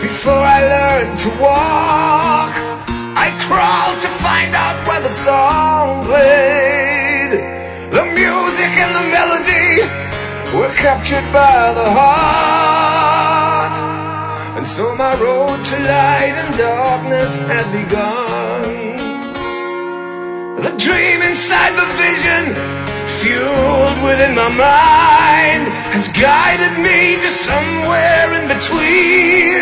before I learned to walk. I crawled to find out where the song played. The music and the melody were captured by the heart. And so my road to light and darkness had begun. The dream inside the vision, fueled within my mind, has guided me to somewhere in between,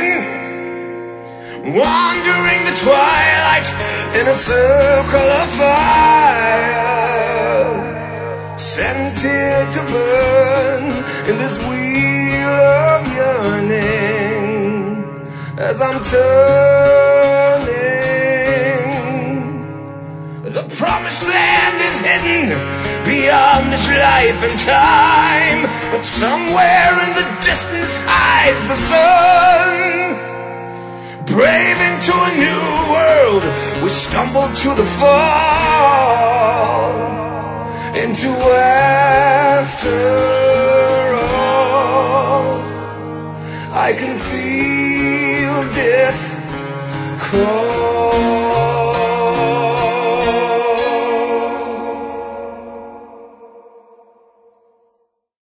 wandering the twilight in a circle of fire, sent here to burn in this wheel of yearning. As I'm turning, the promised land is hidden beyond this life and time, but somewhere in the distance hides the sun. Brave into a new world, we stumbled to the fall, into after all. I can feel death crawl.